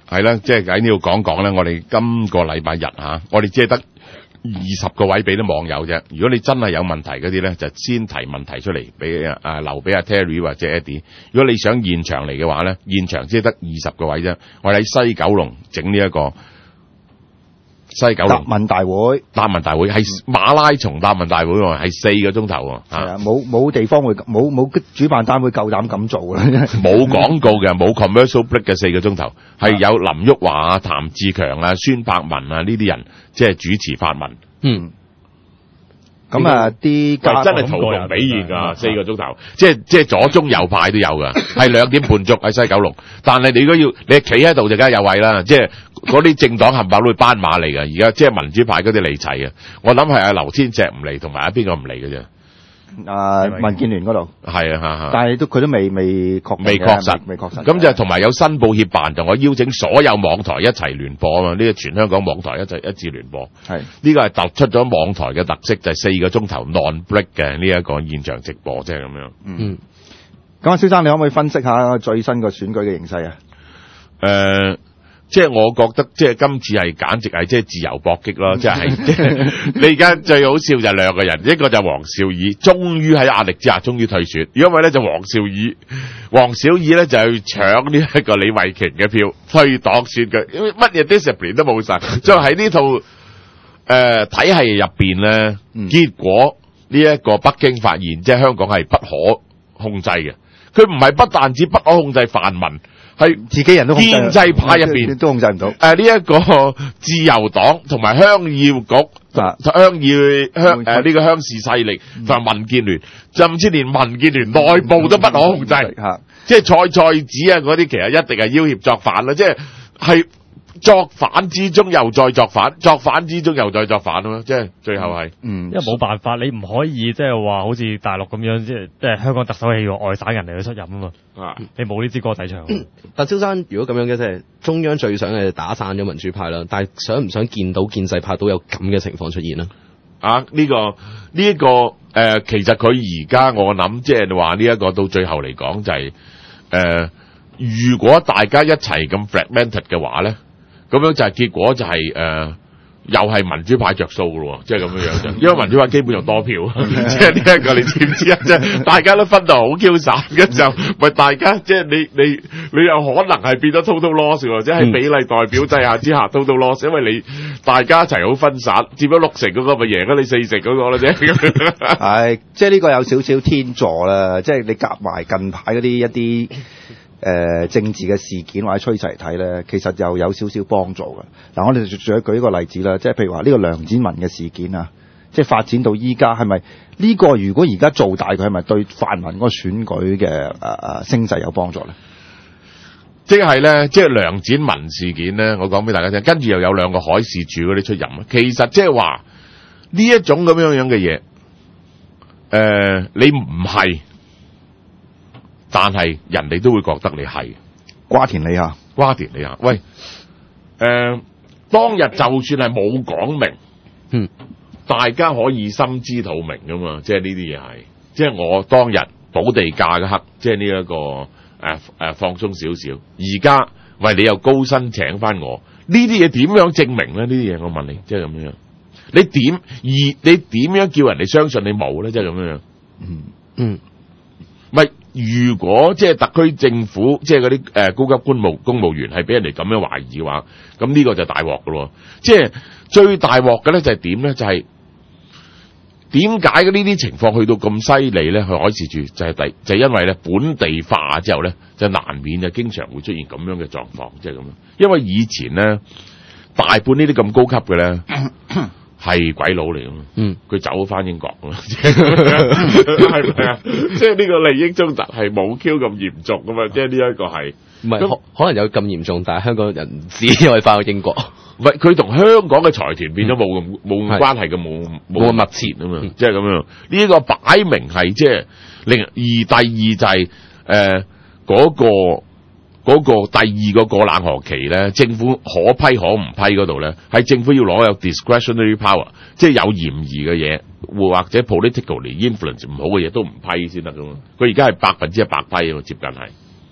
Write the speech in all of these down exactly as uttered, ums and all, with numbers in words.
係啦，即係喺呢度講講咧，我哋今個禮拜日吓，我哋只係得二十個位俾啲網友啫。如果你真係有問題嗰啲咧，就先提問題出嚟俾啊留俾阿 Terry 或者 Eddie。如果你想現場嚟嘅話咧，現場只係得二十個位啫。我哋喺西九龍整呢一個西九龍答問大會， 答問大會係馬拉松答問大會喎，係四個鐘頭喎。 係啊，冇冇地方會冇冇主辦單位夠膽咁做嘅， 冇廣告嘅，冇 commercial break 嘅四個鐘頭，係有林旭華啊、譚志強啊、孫柏文啊呢啲人即係主持發問。 嗯。咁啊，啲真係圖同比擬㗎，四個鐘頭，即係即係左中右派都有㗎，係兩點半鐘喺西九龍。但係你如果要你企喺度就梗係有位啦，即係嗰啲政黨冚唪唥都係斑馬嚟㗎。而家即係民主派嗰啲嚟齊啊，我諗係阿劉天石唔嚟，同埋阿邊個唔嚟嘅啫。 啊，民建聯嗰度係啊，嚇， 但係都佢都未未確未確實， 未確實。 咁就同埋有新報協辦，同我邀請所有網台一齊聯播啊嘛！呢個全香港網台一齊一致聯播， 係呢個係突出咗網台嘅特色，就係四個鐘頭 non break 嘅呢一個現場直播，即係咁樣。 嗯，咁啊，蕭生，你可唔可以分析下最新個選舉嘅形勢啊？ 誒。即係我覺得，即係今次係簡直係即係自由搏擊咯，即係即係你而家最好笑就係兩個人，一個就係黃兆爾，終於喺壓力之下終於退選，如果唔係咧就黃兆爾，黃兆爾咧就去搶呢一個李慧瓊嘅票，推黨選舉，因為乜嘢 discipline 都冇晒，所以喺呢套誒、呃、體系入邊咧，結果呢一個北京發現，即係香港係不可控制嘅，佢唔係不但止不可控制泛民。係自己人都控制建制派入邊都控制唔到。 誒呢一個自由黨同埋鄉議局、 啊、 鄉議鄉誒呢個鄉事勢力同埋民建聯，甚至連民建聯內部都不可控制。 嚇， 即係蔡蔡子啊嗰啲，其實一定係要挾作反啦，即係係。作反之中又再作反，作反之中又再作反咯，即係最後係， 嗯，因為冇辦法，你唔可以即係話好似大陸咁樣，即係即係香港特首係要外省人嚟去出任啊嘛，啊，你冇呢支歌仔唱。 嗯、但蕭生，如果咁樣嘅即係中央最想嘅打散咗民主派啦，但係想唔想見到建制派都有咁嘅情況出現呢？ 啊，呢、這個呢一、這個誒、呃，其實佢而家我諗即係話呢一個到最後嚟講就係、是、誒、呃，如果大家一齊咁 fragmented 嘅話咧。咁樣就係結果就係、是、誒、呃，又係民主派着數嘅喎，即係咁樣樣啫。因為民主派基本上多票，即係呢一個你知唔知啊？即係大家都分到好 Q 散嘅就，咪大家即係你你你有可能係變咗 total loss 或者係比例代表制下之下 total loss，因為你大家一齊好分散，佔咗六成嗰個咪贏咗你四成嗰個啦啫。 係，即係呢個有少少天助啦，即係你夾埋近排嗰啲一啲。誒、呃、政治嘅事件或者趨勢嚟睇咧，其實又有少少幫助嘅。嗱，我哋仲要舉一個例子啦，即係譬如話呢個梁展文嘅事件啊，即係發展到依家係咪呢個？如果而家做大佢係咪對泛民嗰個選舉嘅誒誒聲勢有幫助咧？ 即係咧，即係梁展文事件咧，我講俾大家聽，跟住又有兩個海事處嗰啲出任啊。其實即係話呢一種咁樣樣嘅嘢，誒、呃、你唔係。但係人哋都會覺得你係瓜田李下， 瓜田李下。喂，誒、呃，當日就算係冇講明， 嗯，大家可以心知肚明噶嘛。即係呢啲嘢係，即係我當日補地價嘅刻，即係呢一個誒誒、呃、放鬆少少。而家喂你又高薪請翻我，呢啲嘢點樣證明咧？呢啲嘢我問你，即係咁樣。你點而你點樣叫人哋相信你冇咧？即係咁樣。 嗯嗯，咪。如果即係特區政府即係嗰啲誒高級公務公務員係俾人哋咁樣懷疑嘅話，咁呢個就大鑊㗎咯。即係最大鑊嘅咧就係點咧？就係點解嘅呢啲情況去到咁犀利咧？去海事處就係第就係因為咧本地化之後咧，就難免就經常會出現咁樣嘅狀況，即係咁樣。因為以前咧大半呢啲咁高級嘅咧。係鬼佬嚟噶嘛？嗯，佢走翻英國噶嘛？係咪啊？即係呢個利益衝突係冇 Q 咁嚴重噶嘛？即係呢一個係唔係可可能有咁嚴重，但係香港人唔知可以翻去英國。 唔係佢同香港嘅財團變咗冇咁冇咁關係嘅，冇冇咁密切啊嘛？即係咁樣。呢一個擺明係即係另而第二就係誒嗰個。嗰、那個第二個過冷河期咧，政府可批可唔批嗰度咧，係政府要攞有 discretionary power， 即係有嫌疑嘅嘢，或者 politically influence 唔好嘅嘢都唔批先得噶嘛。佢而家係百分之一百批啊，接近係。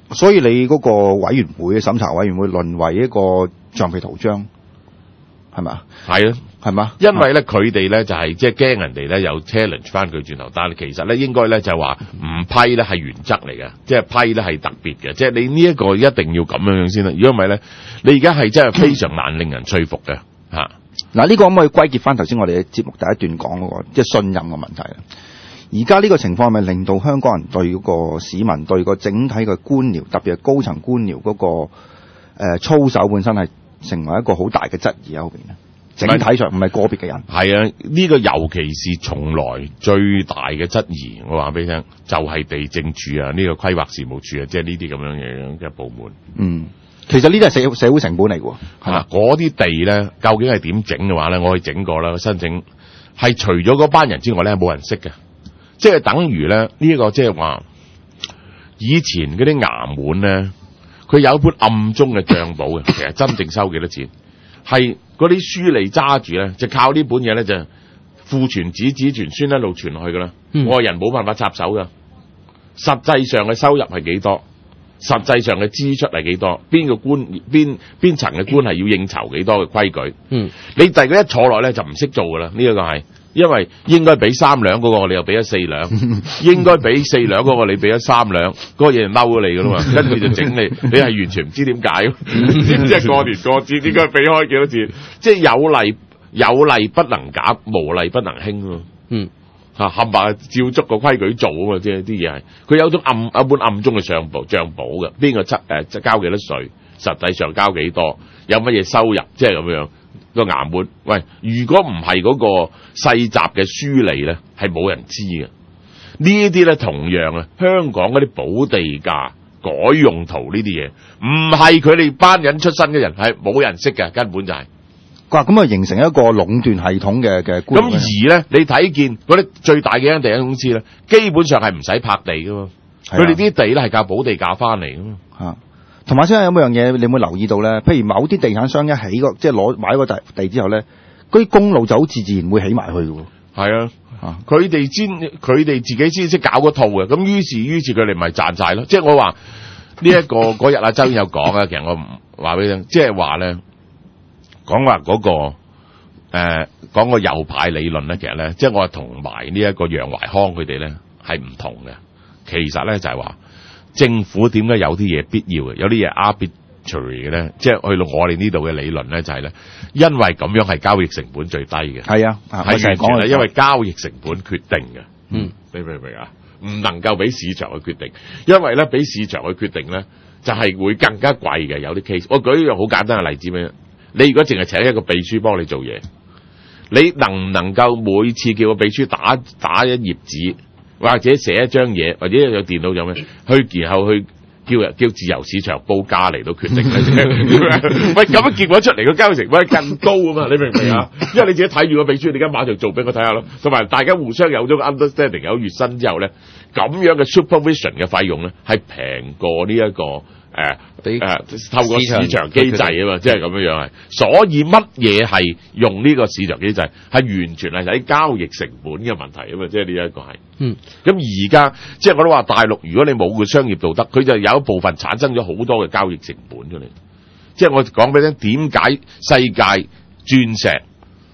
所以你嗰個委員會嘅審查委員會淪為一個橡皮圖章，係咪啊？ 係啊， 係嘛？ 因為咧佢哋咧就係即係驚人哋咧有 challenge 翻佢轉頭，但係其實咧應該咧就話唔批咧係原則嚟嘅，即係批咧係特別嘅，即係你呢一個一定要咁樣樣先啦。如果唔係咧，你而家係真係非常難令人說服嘅嚇。 嗱，呢個可唔可以歸結翻頭先我哋嘅節目第一段講嗰個即係信任嘅問題咧？而家呢個情況係咪令到香港人對嗰個市民對個整體嘅官僚，特別係高層官僚嗰、嗰個、呃、操守本身係成為一個好大嘅質疑喺後邊咧？整體上唔係個別嘅人。 係啊，呢、這個尤其是從來最大嘅質疑，我話俾你聽，就係、是、地政處啊，呢、這個規劃事務處啊，即係呢啲咁樣嘢嘅部門。 嗯，其實呢啲係社社會成本嚟㗎，係嘛？ 嗰啲地咧，究竟係點整嘅話咧，我去整過啦，申請係除咗嗰班人之外咧，冇人識嘅，即係等於咧呢一、這個即係話以前嗰啲衙門咧，佢有一本暗中嘅帳簿嘅，其實真正收幾多錢，係嗰啲書吏揸住咧，就靠呢本嘢咧就父傳子，子傳孫一路傳落去噶啦，嗯、外人冇辦法插手噶。實際上嘅收入係幾多？實際上嘅支出係幾多？邊個官邊邊層嘅官係要應酬幾多嘅規矩？嗯，你第佢一坐落咧就唔識做噶啦，呢、這、一個係。因為應該俾三兩嗰個，你又俾咗四兩；應該俾四兩嗰個，你俾咗三兩，嗰、那個嘢就嬲咗你噶啦嘛，跟住就整你，你係完全唔知點解，即係過年過節應該俾開幾多錢？即係有例有例不能假，無例不能輕咯。嗯，吓冚唪唥照足個規矩做啊嘛，即係啲嘢係佢有種暗一本暗中嘅帳簿帳簿嘅，邊個出誒即係交幾多稅，實際上交幾多，有乜嘢收入，即係咁樣。個衙門，喂，如果唔係嗰個細集嘅書吏咧，係冇人知嘅。呢啲咧同樣啊，香港嗰啲補地價、改用途呢啲嘢，唔係佢哋班人出身嘅人，係冇人識嘅，根本就係、是。哇！ 咁啊，形成一個壟斷系統嘅嘅。 咁而咧，你睇見嗰啲最大嘅間地產公司咧，基本上係唔使拍地噶嘛，佢哋啲地咧係靠補地價翻嚟噶嘛。 嚇！同埋先有冇樣嘢你有冇留意到咧？譬如某啲地產商一起個即係攞買個地地之後咧，嗰啲公路就好自自然會起埋去嘅喎。 係啊，佢哋先佢哋自己先識搞嗰套嘅，咁於是於是佢哋咪賺晒咯。即係我話呢一個嗰日阿周有講啊，其實我唔話俾你聽，即係話咧講話嗰個誒、呃、講個右派理論咧，其實咧即係我係同埋呢一個楊懷康佢哋咧係唔同嘅。其實咧就係話。政府點解有啲嘢必要嘅，有啲嘢 arbitrary 嘅咧？即係去到我哋呢度嘅理論咧，就係、是、咧，因為咁樣係交易成本最低嘅。 係啊， 係完全係因為交易成本決定嘅。嗯，你明唔明啊？唔能夠俾市場去決定，因為咧俾市場去決定咧，就係、是、會更加貴嘅。有啲 case，我舉一樣好簡單嘅例子俾你。你如果淨係請一個秘書幫你做嘢，你能唔能夠每次叫個秘書打打一頁紙？或者寫一張嘢，或者有電腦有咩，去然後去叫人叫自由市場報價嚟到決定咧。喂，咁樣結果出嚟個交易成本係更高啊嘛？你明唔明啊？因為你自己睇住個秘書，你而家馬上做俾我睇下咯。同埋大家互相有咗個 understanding， 有月薪之後咧，咁樣嘅 supervision 嘅費用咧係平過呢、這、一個誒誒、呃、透過市場機制啊嘛，即係咁樣樣係。所以乜嘢係用呢個市場機制，係完全係喺交易成本嘅問題啊嘛，即係呢一個係。嗯，咁而家即係我都話大陸，如果你冇個商業道德，佢就有一部分產生咗好多嘅交易成本出嚟。即係我講俾你聽，點解世界鑽石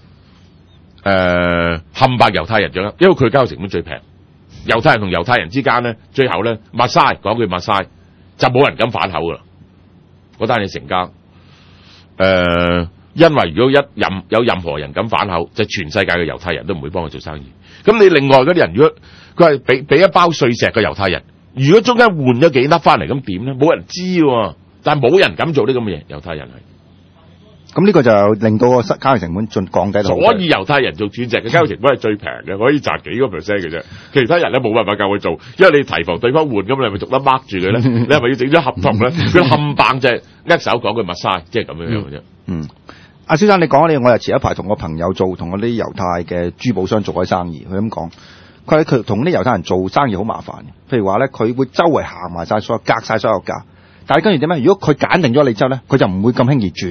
誒冚白猶太人咗？因為佢交易成本最平。猶太人同猶太人之間咧，最後咧抹曬講句抹曬，就冇人敢反口噶啦。嗰單嘢成交，誒、呃，因為如果一任有任何人敢反口，就全世界嘅猶太人都唔會幫佢做生意。咁你另外嗰啲人，如果佢係俾俾一包碎石嘅猶太人，如果中間換咗幾粒翻嚟，咁點咧？冇人知喎，但係冇人敢做啲咁嘅嘢。猶太人係， 咁呢個就令到個交易成本進降低到。 所以猶太人做鑽石嘅交易成本係最平嘅，可以賺幾個 percent 嘅啫。其他人咧冇辦法夠佢做，因為你提防對方換，咁你咪逐粒 mark 住佢咧？你係咪要整咗合同咧？佢冚棒就係握手講句抹晒，即係咁樣樣嘅啫。 嗯。阿先生，你講你，我又前一排同我朋友做，同嗰啲猶太嘅珠寶商做開生意，佢咁講，佢話佢同啲猶太人做生意好麻煩嘅。譬如話咧，佢會周圍行埋晒所有，隔晒所有價，但係跟住點咧？如果佢揀定咗你之後咧，佢就唔會咁輕易轉嘅。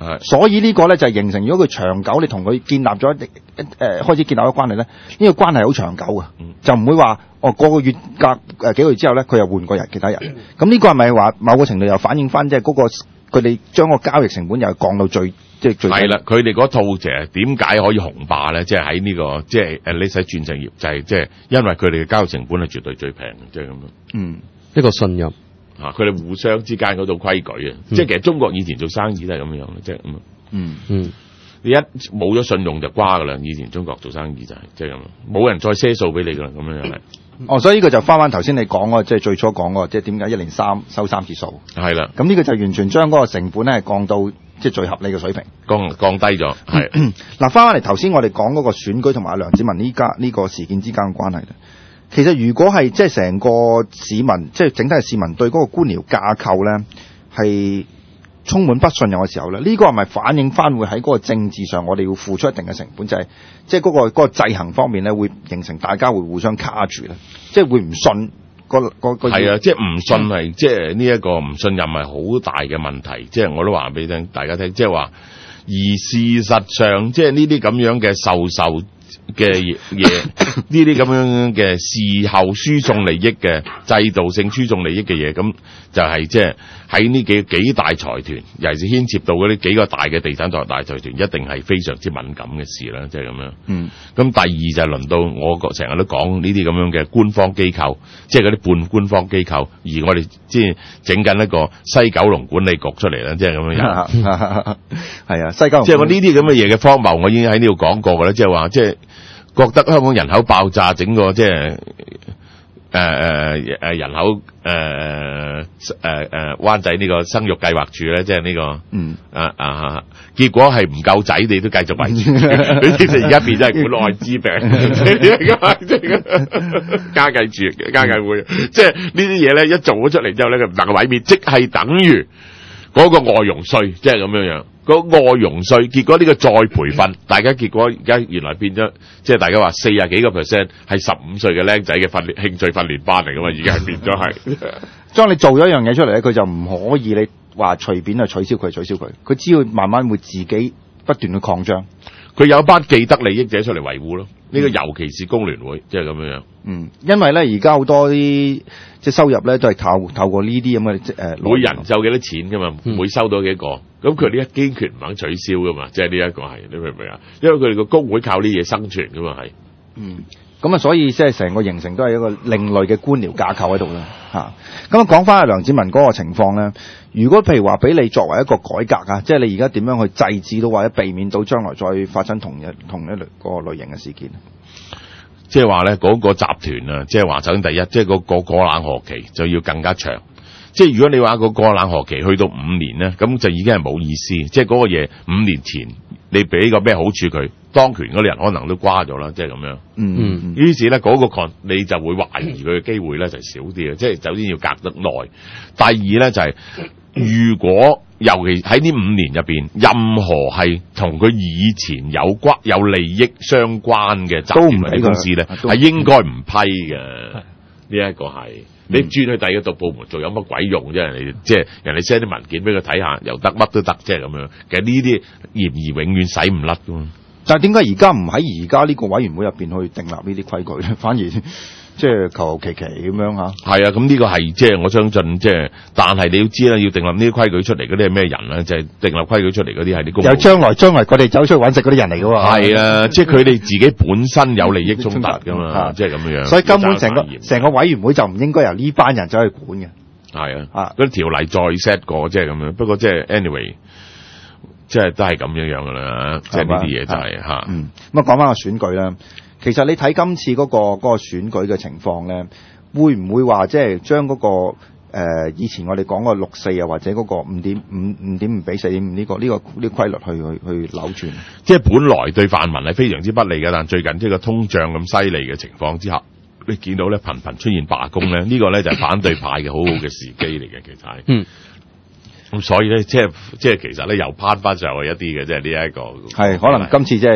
所以呢個咧就係形成，如果佢長久你同佢建立咗一一誒開始建立咗關係咧，呢、呢個關係好長久嘅， 嗯、 就唔會話哦個個月隔誒幾個月之後咧，佢又換過人其他人。咁呢個係咪話某個程度又反映翻即係嗰個佢哋將個交易成本又降到最即係最低？ 係啦，佢哋嗰套就係點解可以紅霸咧？即係喺呢個即係誒你使轉正業，就係即係因為佢哋嘅交易成本係絕對最平嘅，即係咁樣。嗯， 一個信任。 啊！佢哋互相之間嗰套規矩啊，嗯、即係其實中國以前做生意都係咁樣，即係咁。 嗯嗯，你一冇咗信用就瓜噶啦。以前中國做生意就係即係咁，冇人再賒數俾你噶啦，咁樣樣係。 哦，所以呢個就翻翻頭先你講嗰，即係最初講嗰，即係點解一年三收三次數？ 係啦。 咁呢個就完全將嗰個成本咧降到即係最合理嘅水平， 降降低咗。係嗱，翻翻嚟頭先我哋講嗰個選舉同埋梁子文呢家呢個事件之間嘅關係咧。其實如果係即係成個市民，即係整體嘅市民對嗰個官僚架構咧係充滿不信任嘅時候咧，呢個係咪反映翻會喺嗰個政治上，我哋要付出一定嘅成本，就係即係嗰個嗰個制衡方面咧，會形成大家會互相卡住咧，即係會唔信個個個係啊，即係唔信係即係呢一個唔信任係好大嘅問題，即係我都話俾你聽，大家聽，即係話而事實上，即係呢啲咁樣嘅授受嘅嘢，呢啲咁樣嘅事後輸送利益嘅制度性輸送利益嘅嘢，咁就係即係喺呢幾幾大財團，尤其是牽涉到嗰啲幾個大嘅地產大大財團，一定係非常之敏感嘅事啦，即係咁樣。嗯。咁第二就係輪到我成日都講呢啲咁樣嘅官方機構，即係嗰啲半官方機構，而我哋即係整緊一個西九龍管理局出嚟啦，即係咁樣樣。 係啊，西九龍。 即係我呢啲咁嘅嘢嘅荒謬，我已經喺呢度講過㗎啦，即係話即係。覺得香港人口爆炸，整個即係誒誒誒人口誒誒誒灣仔呢個生育計劃處咧，即係呢個嗯啊啊，結果係唔夠仔，你都繼續維持。你其實而家變咗係管愛滋病，家計住家計會，即係呢啲嘢咧一做咗出嚟之後咧，佢唔能夠毀滅，即係等於嗰個外傭稅，即係咁樣樣。個外傭稅，結果呢個再培訓，大家結果而家原來變咗，即係大家話四十幾個 percent 係十五歲嘅僆仔嘅訓練興趣訓練班嚟噶嘛，而家係變咗係。當你做咗一樣嘢出嚟咧，佢就唔可以你話隨便去取消佢，取消佢，佢只要慢慢會自己不斷去擴張。 佢有一班既得利益者出嚟維護咯，呢、嗯、個尤其是工聯會，即係咁樣樣。 嗯，因為咧而家好多啲即係收入咧都係透透過呢啲咁嘅誒， 每人收幾多錢噶嘛，每收到幾個，咁佢呢一堅決唔肯取消噶嘛，即係呢一個係，你明唔明啊？因為佢哋個工會靠呢嘢生存噶嘛係。 嗯，咁啊，所以即係成個形成都係一個另類嘅官僚架構喺度啦，嚇。咁啊，講翻阿梁子文嗰個情況咧，如果譬如話俾你作為一個改革啊，即係你而家點樣去制止到或者避免到將來再發生同一同一類個類型嘅事件？ 即係話咧，嗰個集團啊，即係話首先第一，即係個個過冷河期就要更加長。即係如果你話個過冷河期去到五年咧，咁就已經係冇意思。即係嗰個嘢五年前你俾個咩好處佢，當權嗰啲人可能都瓜咗啦，即係咁樣。嗯嗯。於是咧嗰個抗你就會懷疑佢嘅機會咧就少啲嘅，即係首先要隔得耐。第二咧就係、是、如果尤其喺呢五年入邊，任何係同佢以前有關有利益相關嘅集團或者公司咧，係應該唔批嘅。呢一個係。你轉去第二個部門做有乜鬼用啫？人哋即係人哋 send 啲文件俾佢睇下，又得乜都得，即係咁樣。其實呢啲嫌疑永遠洗唔甩噶嘛。 但係點解而家唔喺而家呢個委員會入邊去訂立呢啲規矩咧？反而即係求求其其咁樣嚇。係啊，咁呢個係即係我相信即係，但係你要知啦，要訂立呢啲規矩出嚟嗰啲係咩人咧？就係、是、訂立規矩出嚟嗰啲係啲公有將來將來佢哋走出去揾食嗰啲人嚟噶喎。 係啊，即係佢哋自己本身有利益衝突噶嘛，即係咁樣。 所以根本成個成個委員會就唔應該由呢班人走去管嘅。 係啊，啊嗰啲條例再 set 過，即係咁樣。不過即係 anyway。即係都係咁樣樣噶啦，即係呢啲嘢就係、是、嚇。 嗯，咁啊講翻個選舉啦，其實你睇今次嗰、那個嗰、那個選舉嘅情況咧，會唔會話即係將嗰、那個、呃、以前我哋講個六四啊，或者嗰個五點五五點五比四點五呢個呢、這個呢、這個規律去去去扭轉？ 即係本來對泛民係非常之不利嘅，但最近即係個通脹咁犀利嘅情況之下，你見到咧頻頻出現罷工咧，呢、這個咧就係反對派嘅好好嘅時機嚟嘅，其實係。嗯。咁所以咧，即係即係其實咧，又攀翻上去一啲嘅，即係呢一個係可能今次即係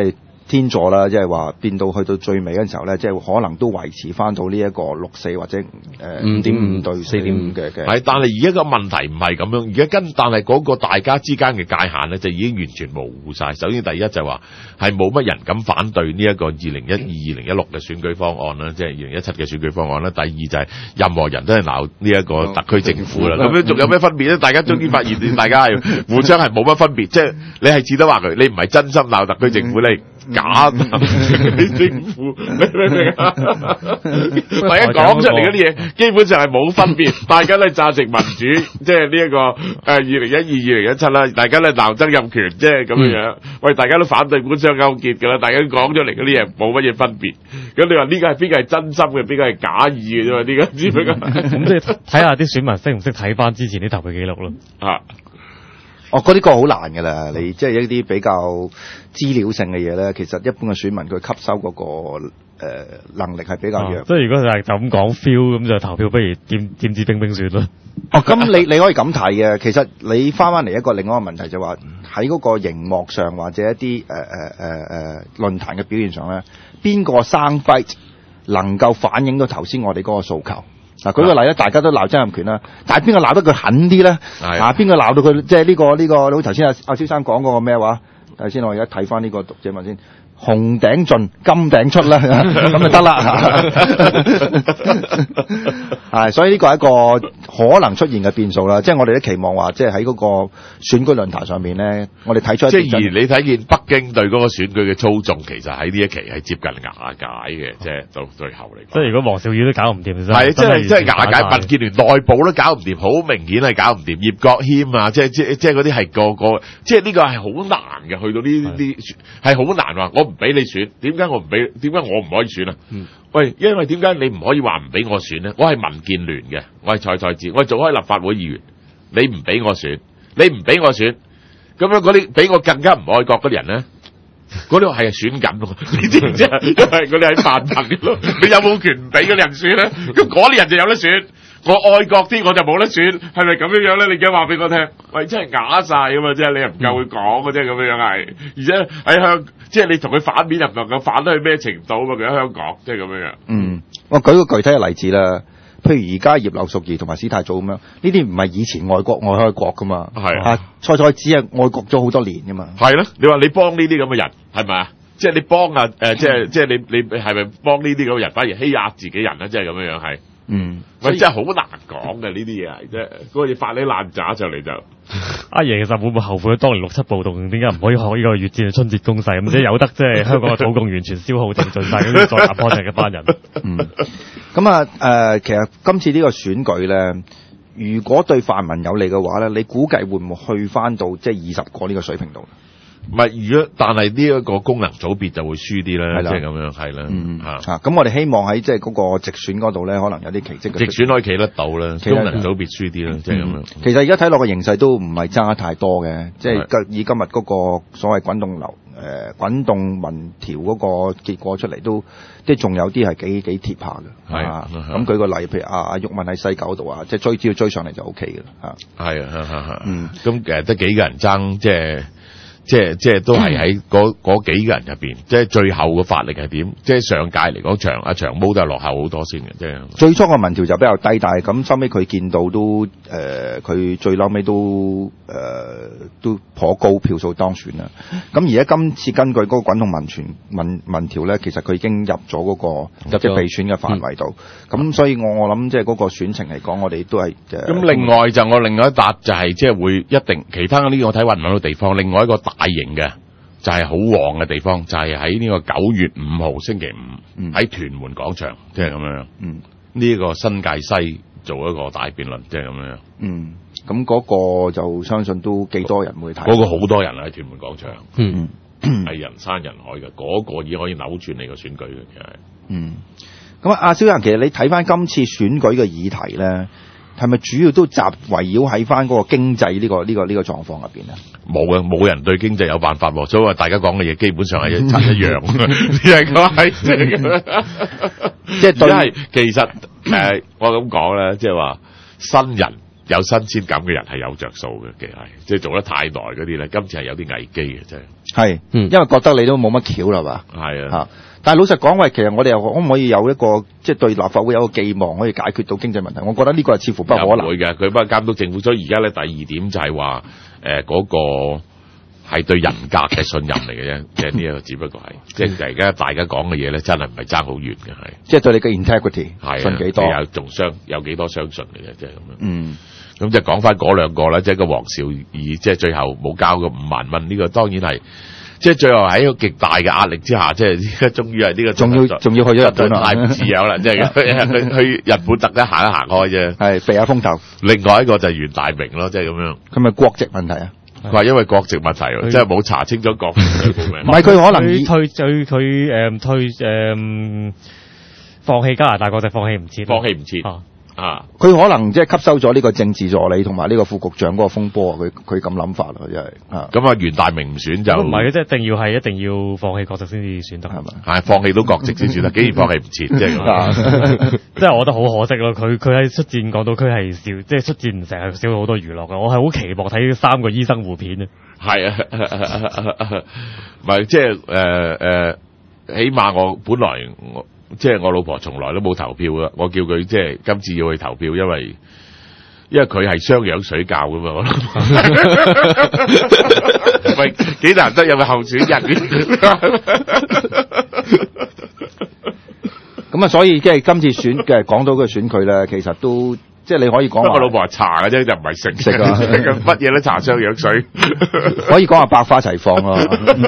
天助啦，即係話變到去到最尾嗰陣時候咧，即係可能都維持翻到呢一個六四或者誒五點五對四點五嘅嘅。 係，但係而家個問題唔係咁樣，而家跟但係嗰個大家之間嘅界限咧，就已經完全模糊晒。首先第一就話係冇乜人敢反對呢一個二零一二、二零一六嘅選舉方案啦，即係二零一七嘅選舉方案啦。第二就係任何人都係鬧呢一個特區政府啦。咁樣仲有咩分別咧？大家終於發現，大家係互相係冇乜分別，即係你係只得話佢，你唔係真心鬧特區政府，你假鬧政府，你明唔明啊？大家講出嚟嗰啲嘢，基本上係冇分別，大家都係贊成民主，即係呢一個誒二零一二、二零一七啦，大家咧鬧曾蔭權，即係咁樣樣。喂，大家都反對官商勾結㗎啦，大家講出嚟嗰啲嘢冇乜嘢分別。咁你話呢個係邊個係真心嘅，邊個係假意嘅啫嘛？呢個只不過咁即係睇下啲選民識唔識睇翻之前啲投票記錄咯。 啊！ 哦，嗰啲個好難㗎啦，你即係一啲比較資料性嘅嘢咧，其實一般嘅選民佢吸收嗰、那個誒、呃、能力係比較弱。 即係、啊、如果就係就咁講 feel 咁就投票，不如點點知冰冰算啦。 哦，咁你你可以咁睇嘅，其實你翻翻嚟一個另外一個問題就話喺嗰個熒幕上或者一啲誒誒誒誒論壇嘅表現上咧，邊個 sound bite 能夠反映到頭先我哋嗰個訴求？嗱，舉個例咧，大家都鬧曾蔭權啦，但係邊個鬧得佢狠啲咧？啊，邊個鬧到佢即係呢個呢、呢個好似頭先阿阿蕭生講嗰個咩話？頭先我而家睇翻呢個讀者問先。紅頂盡，金頂出啦，咁就得啦。係，所以呢個係一個可能出現嘅變數啦。即係我哋都期望話，即係喺嗰個選舉論壇上面咧，我哋睇出一啲。即係而你睇見北京對嗰個選舉嘅操縱，其實喺呢一期係接近瓦解嘅，即係到最後嚟講。 即係如果黃兆宇都搞唔掂， 係即係即係瓦解，民建聯內部都搞唔掂，好明顯係搞唔掂。葉國謙啊，即係即係即係嗰啲係個個，即係呢個係好難嘅，去到呢啲係好難話我。唔俾你選，點解我唔俾？點解我唔可以選啊？嗯、喂，因為點解你唔可以話唔俾我選呢？我係民建聯嘅，我係蔡蔡志，我係做開立法會議員，你唔俾我選，你唔俾我選，咁樣嗰啲比我更加唔愛國嗰啲人咧，嗰啲係選緊喎，你知唔知啊？因為嗰啲係泛民咯，你有冇權唔俾嗰啲人選咧？咁嗰啲人就有得選。我愛國啲我就冇得選，係咪咁樣樣咧？你而家話俾我聽，喂，真係啞晒㗎嘛！即係你又唔夠佢講嘅啫，咁樣樣係，而且喺香，即係你同佢反面又唔能夠反得去咩程度啊嘛？佢喺香港，即係咁樣樣。嗯， 我舉個具體嘅例子啦，譬如而家葉劉淑儀同埋史太祖咁樣，呢啲唔係以前愛國愛開國噶嘛？係啊，蔡蔡子係愛國咗好多年噶嘛？ 係咯，你話你幫呢啲咁嘅人係咪啊？即係你幫啊誒，即係即係你你係咪幫呢啲咁嘅人，反而欺壓自己人咧？即係咁樣樣係。嗯，喂，真係好難講嘅呢啲嘢係，即係嗰個嘢發你爛渣上嚟就。 阿爺其實會唔會後悔當年六七暴動點解唔可以學呢個越戰春節攻勢咁？即係有得即係香港嘅土共完全消耗淨盡晒，咁再打破嘅班人。 嗯，咁啊誒，其實今次呢個選舉咧，如果對泛民有利嘅話咧，你估計會唔會去翻到即係二十個呢個水平度？ 唔係，如果但係呢一個功能組別就會輸啲啦，即係咁樣係啦。嗯嚇，咁我哋希望喺即係嗰個直選嗰度咧，可能有啲奇蹟嘅。 直選可以企得到啦，功能組別輸啲啦，即係咁樣。 其實而家睇落個形勢都唔係爭得太多嘅，即係以今日嗰個所謂滾動流誒滾動民調嗰個結果出嚟都，即係仲有啲係幾幾貼下嘅。係啊，咁舉個例，譬如阿阿毓民喺西九度啊，即係追只要追上嚟就 O K 嘅啦嚇。 係啊，係係嗯，咁其實得幾個人爭，即係。即係即係都係喺嗰嗰幾個人入邊，即係最後嘅發力係點？即係上屆嚟講，長阿長毛都係落後好多先嘅，即係最初個民調就比較低，但係咁收尾佢見到都誒，佢、呃、最嬲尾都誒、呃、都頗高票數當選啦。咁而家今次根據嗰個滾動民傳民民調咧，其實佢已經入咗嗰、那個即係備選嘅範圍度。咁、嗯、所以我我諗即係嗰個選情嚟講，我哋都係誒。咁、 呃、另外就我另外一笪就係即係會一定其他呢個我睇揾唔到地方，另外一個大型嘅就係好旺嘅地方，就係喺呢個九月五號星期五喺、嗯、屯門廣場，即係咁樣。嗯，呢、這個新界西做一個大辯論，即係咁樣。 嗯，咁嗰個就相信都幾多人會睇。 嗰、那個好多人喺屯門廣場，嗯，係人山人海嘅，嗰、那個已經可以扭轉你個選舉嘅，其實。嗯， 咁啊，阿蕭生，其實你睇翻今次選舉嘅議題咧，係咪主要都集圍繞喺翻嗰個經濟呢、這個呢、這個呢、這個狀況入邊咧？ 冇嘅，冇人對經濟有辦法喎，所以話大家講嘅嘢基本上係一齊一樣，只係講係即係即係對係其實誒、呃，我咁講咧，即係話新人有新鮮感嘅人係有着數嘅，其實係即係做得太耐嗰啲咧，今次係有啲危機嘅真係。 係， 嗯因為覺得你都冇乜橋啦嘛。 係啊。 嚇！但係老實講，喂，其實我哋又可唔可以有一個即係對立法會有一個寄望，可以解決到經濟問題？我覺得呢個係似乎不可能。 又唔會嘅，佢不過監督政府，所以而家咧第二點就係話誒嗰個係對人格嘅信任嚟嘅啫，即係呢一個只不過係，即係而家大家講嘅嘢咧，真係唔係爭好遠嘅，係即係對你嘅 integrity 係信幾多？ 有仲相有幾多相信嘅啫，即係咁樣。 嗯。 咁即係講翻嗰兩個啦，即係個黃兆義，即係最後冇交個五萬蚊，呢個當然係。即係最後喺一個極大嘅壓力之下，即係而家終於係呢個仲要仲要去咗日本啊！ 太唔自由啦，即係去去日本特登行一行開啫。 係避下風頭。 另外一個就係袁大明咯，即係咁樣。 佢咪國籍問題啊？ 佢話因為國籍問題喎，即係冇查清楚國籍報名。 唔係佢可能佢退退佢誒退誒放棄加拿大國籍，放棄唔切， 放棄唔切啊！ 啊！ 佢可能即係吸收咗呢個政治助理同埋呢個副局長嗰個風波啊！佢佢咁諗法啊，真係啊！ 咁啊，袁大明唔選就唔係嘅，即係一定要係一定要放棄國籍先至選得係咪？ 係放棄到國籍先選得，竟然放棄唔切，即係咁。 即係我覺得好可惜咯。佢佢喺出戰港島區係少，即係出戰成日少咗好多娛樂嘅。我係好期望睇三個醫生互片啊！ 係啊，唔係即係誒誒，起碼我本來我。即係我老婆從來都冇投票噶，我叫佢即係今次要去投票，因為因為佢係雙氧水教噶嘛，我喂幾難得有個候選人。 咁啊，所以即係今次選嘅港島嘅選舉咧，其實都即係你可以講話。 我老婆係搽嘅啫，就唔係食食啊， 乜嘢都搽雙氧水， 可以講話百花齊放咯。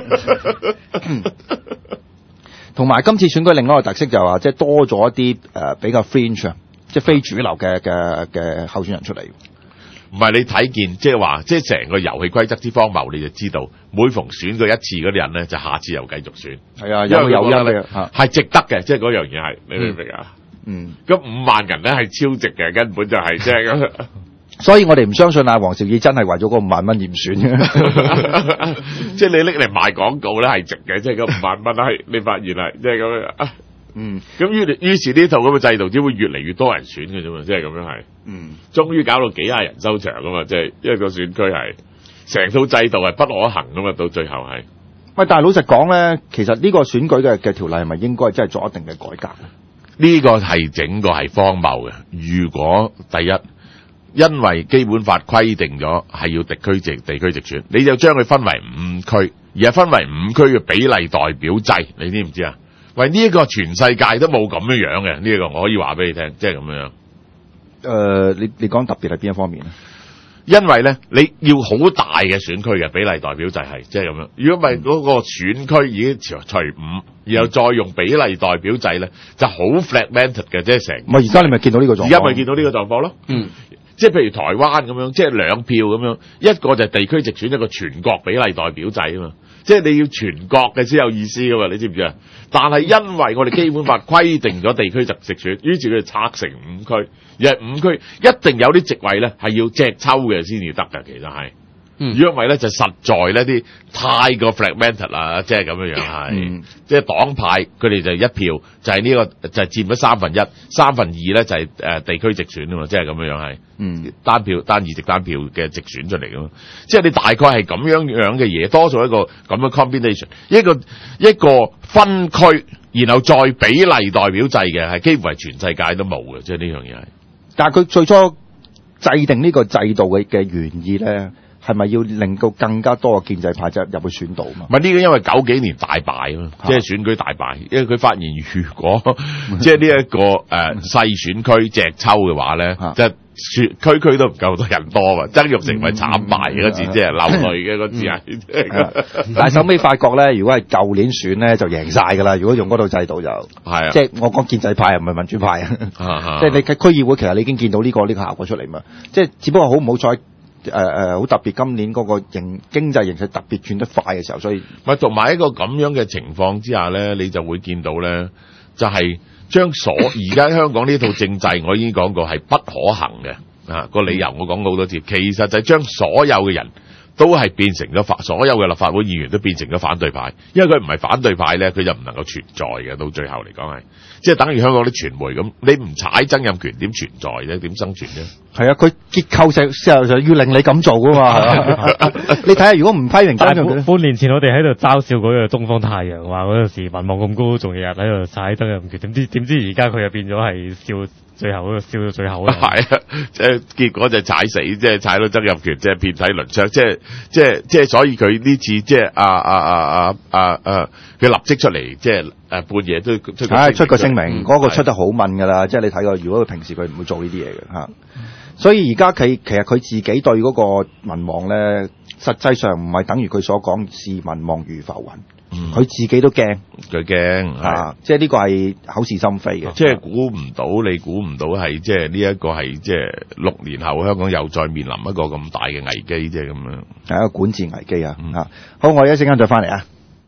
同埋今次選舉另外一個特色就係話，即係多咗一啲誒、呃、比較 fringe，即係非主流嘅嘅嘅候選人出嚟。 唔係你睇見，即係話，即係成個遊戲規則之荒謬，你就知道每逢選過一次嗰啲人咧，就下次又繼續選。 係啊，有有因嘅， 係值得嘅，即係嗰樣嘢係，你明唔明啊？ 嗯。 咁五萬人咧係超值嘅，根本就係即係咁。 所以我哋唔相信啊，黃兆義真係為咗嗰五萬蚊而唔選嘅。 即係你拎嚟賣廣告咧係值嘅，即係嗰五萬蚊係你發現係即係咁樣。 嗯。咁於於是呢套咁嘅制度只會越嚟越多人選嘅啫嘛，即係咁樣係。 嗯。終於搞到幾廿人收場㗎嘛，即係因為個選區係成套制度係不可行㗎嘛，到最後係。 喂，但係老實講咧，其實呢個選舉嘅嘅條例係咪應該真係做一定嘅改革？ 呢個係整個係荒謬嘅。如果第一，因為基本法規定咗係要地區直地區直選，你就將佢分為五區，而係分為五區嘅比例代表制，你知唔知啊？喂，呢、這、一個全世界都冇咁樣樣嘅，呢、這、一個我可以話俾你聽，即係咁樣。誒、 呃，你你講特別係邊一方面咧？ 因為咧，你要好大嘅選區嘅比例代表制係，即係咁樣。如果唔係嗰個選區已經除除五，然後再用比例代表制咧，就好 fragmented 嘅，即係成。 唔係，而家你咪見到呢個狀況？ 而家咪見到呢個狀況咯。 嗯。 即係譬如台灣咁樣，即係兩票咁樣，一個就係地區直選，一個全國比例代表制啊嘛。即係你要全國嘅先有意思噶嘛，你知唔知啊？但係因為我哋基本法規定咗地區直直選，於是佢就拆成五區，而係五區一定有啲席位咧係要隻抽嘅先至得㗎，其實係。如果唔係咧，就實在呢啲太過 fragmented 啦，即係咁樣樣係，嗯、即係黨派佢哋就一票就係、是、呢、這個就係、是、佔咗三分一，三分二咧就係、是、誒、呃、地區直選啊嘛，即係咁樣樣係，嗯，單票單議席單票嘅直選出嚟噶嘛，即係你大概係咁樣樣嘅嘢，多數一個咁嘅 combination， 一個一個分區，然後再比例代表制嘅，係幾乎係全世界都冇嘅，即係呢樣嘢係。但係佢最初制定呢個制度嘅嘅原意咧，係咪要令到更加多嘅建制派就入去選到嘛？唔係呢個，因為九幾年大敗啊嘛，即係選舉大敗，因為佢發現如果即係呢一個誒細選區隻抽嘅話咧，即係選區區都唔夠多人多嘛。曾鈺成咪慘敗嗰字，即係流淚嘅嗰字係。但係收尾發覺咧，如果係舊年選咧就贏晒㗎啦。如果用嗰套制度就係啊，即係我講建制派唔係民主派啊，即係你喺區議會其實你已經見到呢個呢個效果出嚟嘛。即係只不過好唔好彩。誒誒，好特別，今年嗰個形經濟形勢特別轉得快嘅時候，所以咪同埋一個咁樣嘅情況之下咧，你就會見到咧，就係將所而家香港呢套政制，我已經講過係不可行嘅啊個理由，我講過好多次，其實就係將所有嘅人都係變成咗反，所有嘅立法會議員都變成咗反對派，因為佢唔係反對派咧，佢就唔能夠存在嘅。到最後嚟講係，即係等於香港啲傳媒咁，你唔踩曾蔭權點存在啫？點生存啫？ 係啊，佢結構性之後就要令你咁做噶嘛。你睇下，如果唔批評曾蔭權， 半年前我哋喺度嘲笑嗰個東方太陽，話嗰陣時民望咁高，仲日日喺度踩曾蔭權，點知點知而家佢又變咗係笑。最後嗰個燒到最後啦， 係啊，即係結果就踩死，即係踩到曾蔭權，即係遍體鱗傷，即係即係即係，所以佢呢次即係啊啊啊啊啊啊，佢立即出嚟，即係誒半夜都出個唉出個聲明，嗰、 嗯、 個出得好問㗎啦，即係你睇過，如果佢平時佢唔會做呢啲嘢嘅嚇，所以而家佢其實佢自己對嗰個民望咧，實際上唔係等於佢所講視民望如浮雲。佢、嗯、自己都驚， 佢驚啊！即係呢個係口是心非嘅、啊， 即係估唔到，你估唔到係即係呢一個係即係六年後香港又再面臨一個咁大嘅危機，即係咁樣， 係一個管治危機啊！嗯、啊，好，我哋一陣間再翻嚟啊！